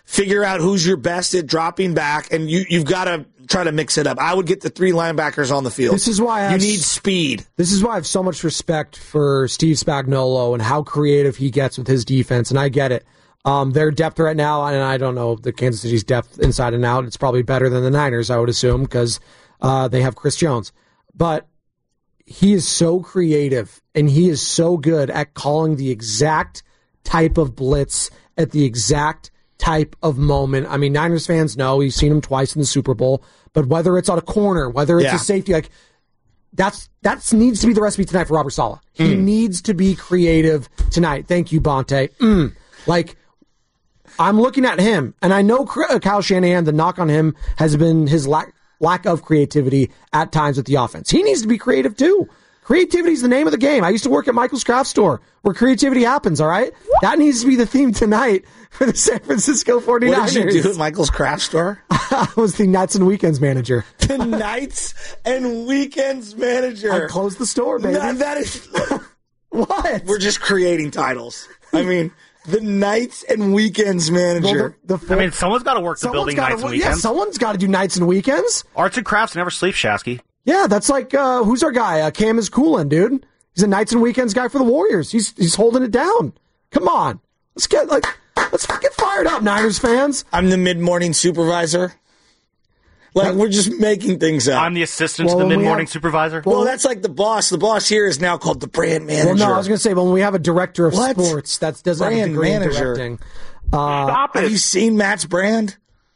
figure out who's your best at dropping back, and you've got to try to mix it up. I would get the 3 linebackers on the field. This is why you need speed. This is why I have so much respect for Steve Spagnuolo and how creative he gets with his defense, and I get it. Their depth right now, and I don't know the Kansas City's depth inside and out. It's probably better than the Niners, I would assume, because they have Chris Jones. But he is so creative, and he is so good at calling the exact type of blitz at the exact type of moment. I mean, Niners fans know, we've seen him twice in the Super Bowl, but whether it's on a corner, whether it's a safety, like that needs to be the recipe tonight for Robert Saleh. He needs to be creative tonight. Thank you, Bonte. Like, I'm looking at him, and I know Kyle Shanahan, the knock on him has been his lack of creativity at times with the offense. He needs to be creative too. Creativity is the name of the game. I used to work at Michael's Craft Store, where creativity happens, all right? That needs to be the theme tonight for the San Francisco 49ers. What did you do at Michael's Craft Store? I was the Nights and Weekends manager. The Nights and Weekends manager. I closed the store, baby. That is... What? We're just creating titles. I mean... The Nights and Weekends manager. Well, someone's got to work the building nights and weekends. Yeah, someone's got to do nights and weekends. Arts and crafts never sleep, Shasky. Yeah, that's like, who's our guy? Cam is coolin', dude. He's a nights and weekends guy for the Warriors. He's holding it down. Come on. Let's get fired up, Niners fans. I'm the mid-morning supervisor. Like, we're just making things up. I'm the assistant to the mid-morning supervisor. Well, that's like the boss. The boss here is now called the brand manager. Well, no, I was going to say, when we have a director of sports, that doesn't have a degree in directing. Stop it. Have you seen Matt's brand?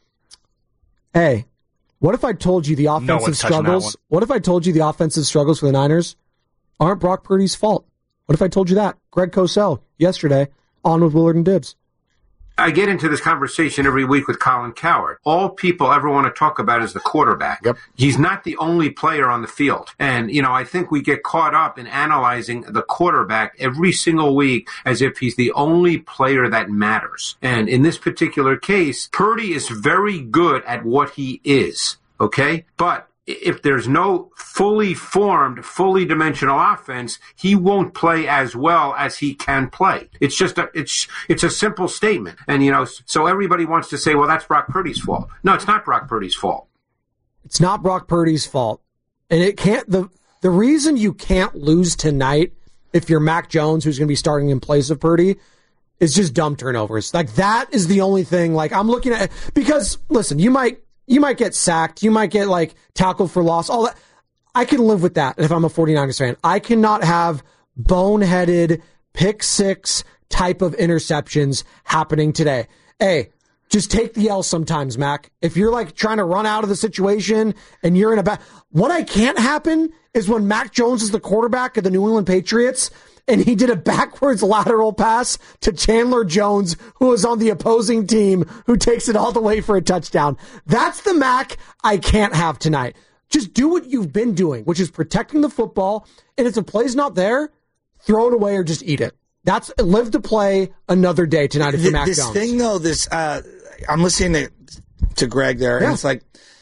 Hey, what if I told you the offensive struggles? What if I told you the offensive struggles for the Niners aren't Brock Purdy's fault? What if I told you that? Greg Cosell, yesterday, on with Willard and Dibbs. I get into this conversation every week with Colin Cowherd. All people ever want to talk about is the quarterback. Yep. He's not the only player on the field. And, I think we get caught up in analyzing the quarterback every single week as if he's the only player that matters. And in this particular case, Purdy is very good at what he is, okay? But if there's no fully formed, fully dimensional offense, he won't play as well as he can play. It's just it's a simple statement. And, so everybody wants to say, well, that's Brock Purdy's fault. No, it's not Brock Purdy's fault. It's not Brock Purdy's fault. And it can't, the reason you can't lose tonight if you're Mac Jones, who's going to be starting in place of Purdy, is just dumb turnovers. Like, that is the only thing, like, I'm looking at, because, listen, you might get sacked. You might get, tackled for loss. All that. I can live with that if I'm a 49ers fan. I cannot have boneheaded pick six type of interceptions happening today. Hey, just take the L sometimes, Mac. If you're, trying to run out of the situation and you're in a what I can't happen is when Mac Jones is the quarterback of the New England Patriots and he did a backwards lateral pass to Chandler Jones, who was on the opposing team, who takes it all the way for a touchdown. That's the Mac I can't have tonight. Just do what you've been doing, which is protecting the football, and if the play's not there, throw it away or just eat it. That's live to play another day tonight if you're Mac Jones. This thing, though, I'm listening to Greg there, and it's like,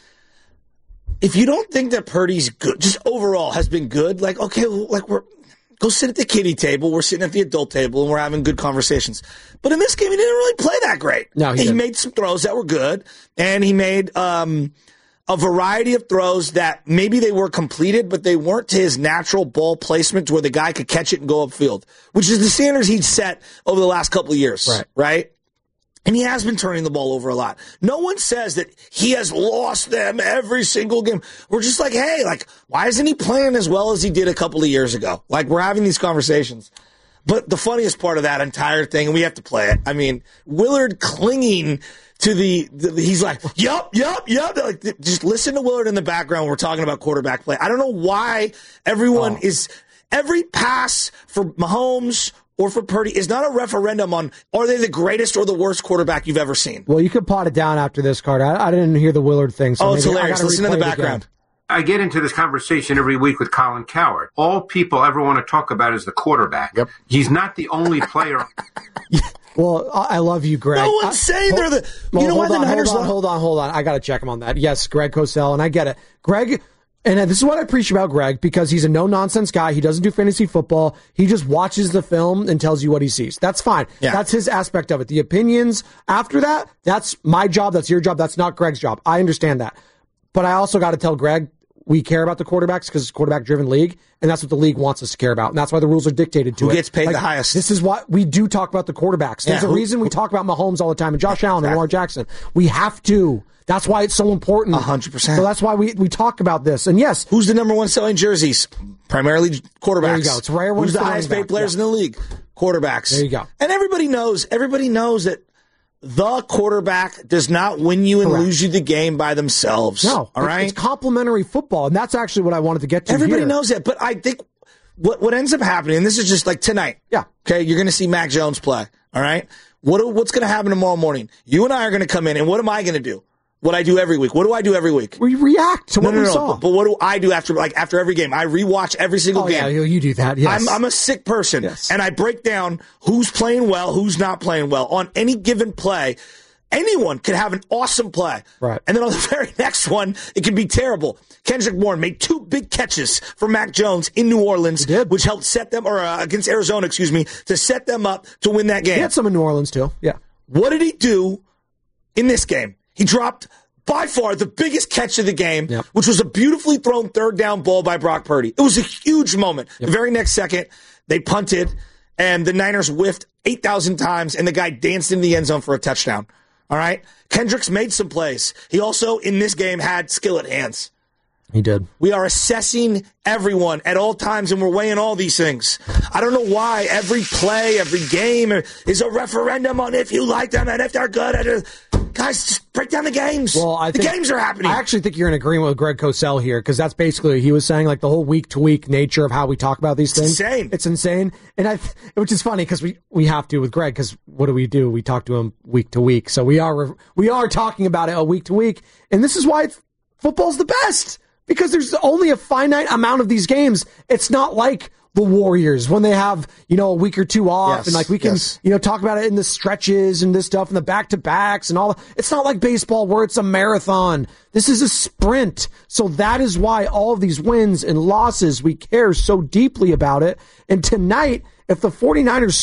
if you don't think that Purdy's good, just overall has been good, go sit at the kiddie table. We're sitting at the adult table, and we're having good conversations. But in this game, he didn't really play that great. No, he made some throws that were good, and he made a variety of throws that maybe they were completed, but they weren't to his natural ball placement to where the guy could catch it and go upfield, which is the standards he'd set over the last couple of years, right? And he has been turning the ball over a lot. No one says that he has lost them every single game. We're just like, hey, why isn't he playing as well as he did a couple of years ago? We're having these conversations. But the funniest part of that entire thing, and we have to play it, I mean, Willard clinging to he's like, yup. Just listen to Willard in the background when we're talking about quarterback play. I don't know why every pass for Mahomes or for Purdy is not a referendum on are they the greatest or the worst quarterback you've ever seen. Well, you could pot it down after this, Carter. I didn't hear the Willard thing. So it's hilarious. Listen to the background. I get into this conversation every week with Colin Cowherd. All people ever want to talk about is the quarterback. Yep. He's not the only player. Well, I love you, Greg. No one's saying they're the... Hold on. I got to check him on that. Yes, Greg Cosell, and I get it. Greg, And this is what I appreciate about Greg, because he's a no-nonsense guy. He doesn't do fantasy football. He just watches the film and tells you what he sees. That's fine. Yeah. That's his aspect of it. The opinions after that, that's my job. That's your job. That's not Greg's job. I understand that. But I also got to tell Greg, we care about the quarterbacks because it's a quarterback-driven league, and that's what the league wants us to care about. And that's why the rules are dictated to Who gets paid the highest? This is why we do talk about the quarterbacks. There's a reason we talk about Mahomes all the time and Josh Allen and Lamar Jackson. We have to. That's why it's so important. 100%. So that's why we talk about this. And yes. Who's the number one selling jerseys? Primarily quarterbacks. There you go. It's rare. Who's the highest paid players in the league? Quarterbacks. There you go. And everybody knows that the quarterback does not win you and lose you the game by themselves. No. All right? It's complementary football. And that's actually what I wanted to get to Everybody here. knows that. But I think what ends up happening, and this is just like tonight. Yeah. Okay. You're going to see Mac Jones play. All right. What's going to happen tomorrow morning? You and I are going to come in, and what am I going to do? What I do every week. What do I do every week? We react to what we saw. But what do I do after every game? I rewatch every single game. Yeah, you do that. Yes. I'm a sick person, and I break down who's playing well, who's not playing well on any given play. Anyone could have an awesome play, right? And then on the very next one, it could be terrible. Kendrick Bourne made 2 big catches for Mac Jones in New Orleans, which helped set them, against Arizona, to set them up to win that game. He had some in New Orleans too. Yeah. What did he do in this game? He dropped, by far, the biggest catch of the game, which was a beautifully thrown third down ball by Brock Purdy. It was a huge moment. The very next second, they punted, and the Niners whiffed 8,000 times, and the guy danced in the end zone for a touchdown. All right? Kendricks made some plays. He also, in this game, had skillet hands. He did. We are assessing everyone at all times, and we're weighing all these things. I don't know why every play, every game is a referendum on if you like them and if they're good. Guys, just break down the games. Well, the games are happening. I actually think you're in agreement with Greg Cosell here, because that's basically, he was saying, like, the whole week-to-week nature of how we talk about these things. It's insane. And which is funny, because we have to with Greg, because what do? We talk to him week-to-week. So we are talking about it a week-to-week. And this is why football's the best, because there's only a finite amount of these games. It's not like the Warriors when they have, a week or two off, and like we can, talk about it in the stretches and this stuff and the back-to-backs and all. It's not like baseball where it's a marathon. This is a sprint. So that is why all of these wins and losses, we care so deeply about it. And tonight, if the 49ers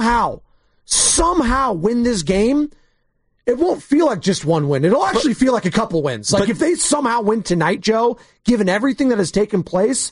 somehow win this game, it won't feel like just one win. It'll actually feel like a couple wins. Like if they somehow win tonight, Joe, given everything that has taken place,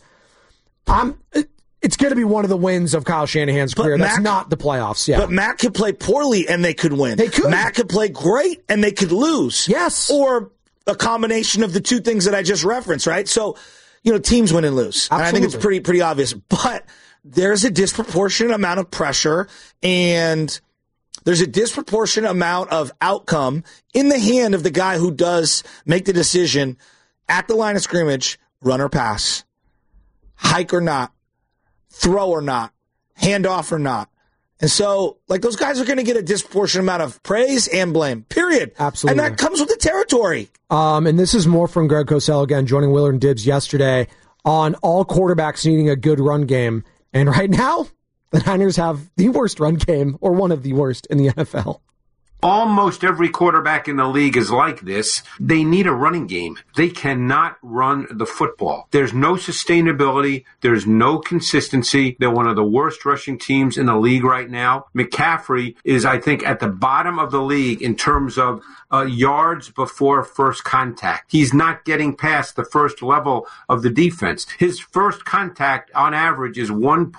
it's going to be one of the wins of Kyle Shanahan's career. That's not the playoffs. Yeah. But Mac could play poorly and they could win. They could. Mac could play great and they could lose. Yes. Or a combination of the two things that I just referenced, right? So, teams win and lose. Absolutely. And I think it's pretty obvious. But there's a disproportionate amount of pressure and there's a disproportionate amount of outcome in the hand of the guy who does make the decision at the line of scrimmage, run or pass, hike or not, throw or not, hand off or not. And so, those guys are going to get a disproportionate amount of praise and blame, period. Absolutely. And that comes with the territory. And this is more from Greg Cosell, again, joining Willard and Dibbs yesterday on all quarterbacks needing a good run game. And right now, the Niners have the worst run game, or one of the worst in the NFL. Almost every quarterback in the league is like this. They need a running game. They cannot run the football. There's no sustainability. There's no consistency. They're one of the worst rushing teams in the league right now. McCaffrey is, I think, at the bottom of the league in terms of yards before first contact. He's not getting past the first level of the defense. His first contact on average is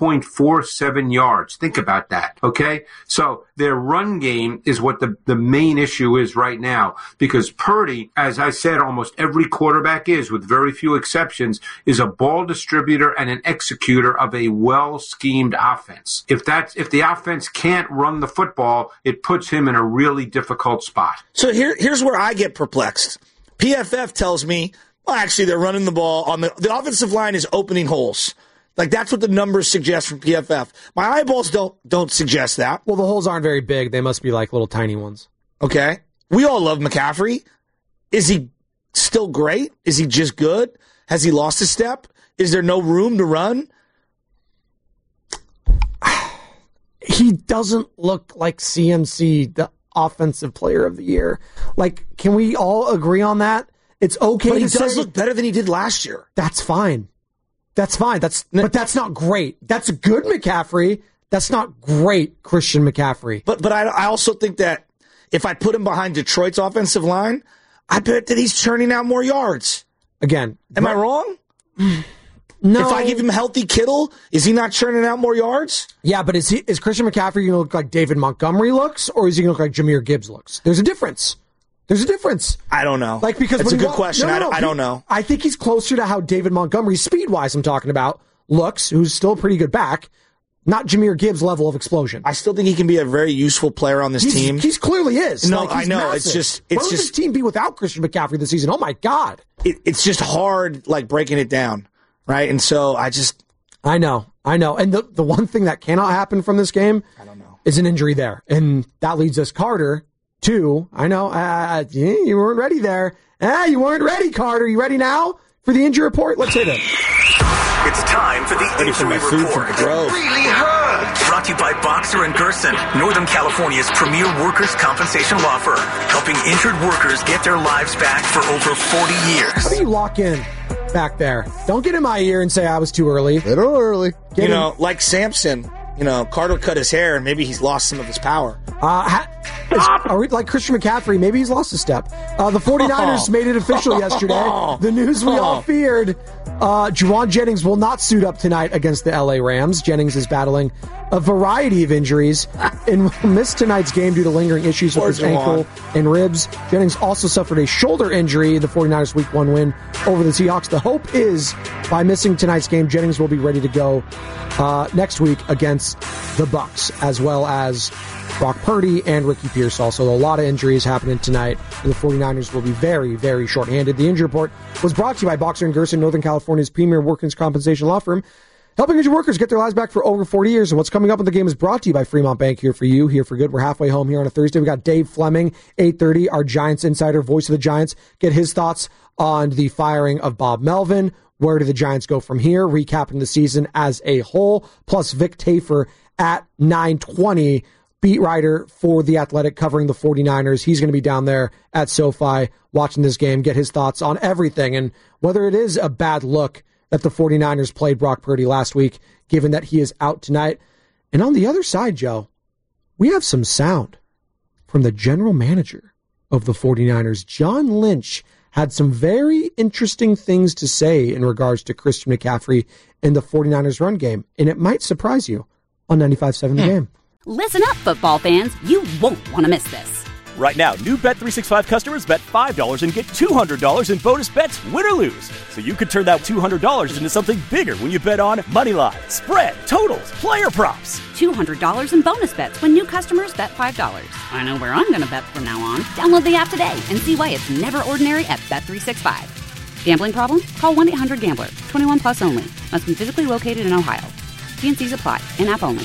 1.47 yards. Think about that, okay? So their run game is what the main issue is right now, because Purdy, as I said, almost every quarterback is, with very few exceptions, is a ball distributor and an executor of a well-schemed offense. If the offense can't run the football, it puts him in a really difficult spot. So here's where I get perplexed. PFF tells me, well, actually, they're running the ball on the offensive line is opening holes. That's what the numbers suggest from PFF. My eyeballs don't suggest that. Well, the holes aren't very big. They must be little tiny ones. Okay. We all love McCaffrey. Is he still great? Is he just good? Has he lost a step? Is there no room to run? He doesn't look like CMC, the offensive player of the year. Can we all agree on that? It's okay but to he say, does look better than he did last year. That's fine. But that's not great. That's good McCaffrey. That's not great Christian McCaffrey. But I also think that if I put him behind Detroit's offensive line, I bet that he's churning out more yards. Again. Am I wrong? No. If I give him healthy Kittle, is he not churning out more yards? Yeah, but is Christian McCaffrey going to look like David Montgomery looks, or is he going to look like Jahmyr Gibbs looks? There's a difference. I don't know. Because it's a good question. I don't know. I think he's closer to how David Montgomery, speed-wise I'm talking about, looks, who's still a pretty good back. Not Jahmyr Gibbs' level of explosion. I still think he can be a very useful player on this team. He clearly is. No, I know. Massive. What would this team be without Christian McCaffrey this season? Oh, my God. It's just hard, breaking it down, right? And so I know. And the one thing that cannot happen from this game is an injury there. And that leads us, Carter, to, you weren't ready there. You weren't ready, Carter. You ready now for the injury report? Let's hit it. It's time for the injury report. It really hurts. Brought to you by Boxer & Gerson, Northern California's premier workers' compensation law firm, helping injured workers get their lives back for over 40 years. How do you lock in back there? Don't get in my ear and say I was too early. Little early. Like Samson, Carter cut his hair and maybe he's lost some of his power. Are we like Christian McCaffrey? Maybe he's lost a step. The 49ers made it official yesterday. The news we all feared. Juwan Jennings will not suit up tonight against the LA Rams. Jennings is battling a variety of injuries and will miss tonight's game due to lingering issues with his ankle and ribs. Jennings also suffered a shoulder injury in the 49ers Week 1 win over the Seahawks. The hope is by missing tonight's game, Jennings will be ready to go next week against the Bucs, as well as Brock Purdy and Ricky Pierce also. A lot of injuries happening tonight, and the 49ers will be very, very short-handed. The injury report was brought to you by Boxer & Gerson, Northern California's premier workers' compensation law firm, helping injured workers get their lives back for over 40 years. And what's coming up in the game is brought to you by Fremont Bank, here for you, here for good. We're halfway home here on a Thursday. We got Dave Fleming, 8:30, our Giants insider, voice of the Giants. Get his thoughts on the firing of Bob Melvin. Where do the Giants go from here? Recapping the season as a whole. Plus Vic Tafur at 9:20. Beat writer for The Athletic covering the 49ers. He's going to be down there at SoFi watching this game, get his thoughts on everything and whether it is a bad look that the 49ers played Brock Purdy last week, given that he is out tonight. And on the other side, Joe, we have some sound from the general manager of the 49ers. John Lynch had some very interesting things to say in regards to Christian McCaffrey in the 49ers run game, and it might surprise you on 95.7 The Game. Listen up, football fans. You won't want to miss this. Right now, new Bet365 customers bet $5 and get $200 in bonus bets, win or lose. So you could turn that $200 into something bigger when you bet on Moneyline, spread, totals, player props. $200 in bonus bets when new customers bet $5. I know where I'm going to bet from now on. Download the app today and see why it's never ordinary at Bet365. Gambling problem? Call 1-800-GAMBLER. 21 plus only. Must be physically located in Ohio. T&Cs apply. In-app only.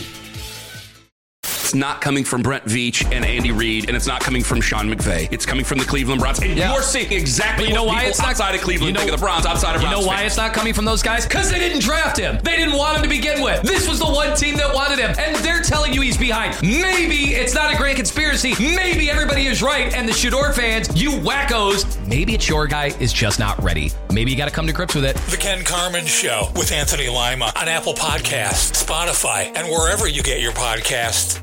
It's not coming from Brent Veach and Andy Reid, and it's not coming from Sean McVay. It's coming from the Cleveland Browns. And you're seeing exactly what people outside of Cleveland think of the Browns, outside of Browns. You know why it's not coming from those guys? Because they didn't draft him. They didn't want him to begin with. This was the one team that wanted him, and they're telling you he's behind. Maybe it's not a grand conspiracy. Maybe everybody is right, and the Shador fans, you wackos, maybe it's your guy is just not ready. Maybe you got to come to grips with it. The Ken Carman Show with Anthony Lima on Apple Podcasts, Spotify, and wherever you get your podcasts.